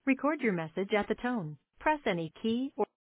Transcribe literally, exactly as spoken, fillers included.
Record your message at the tone. Press any key or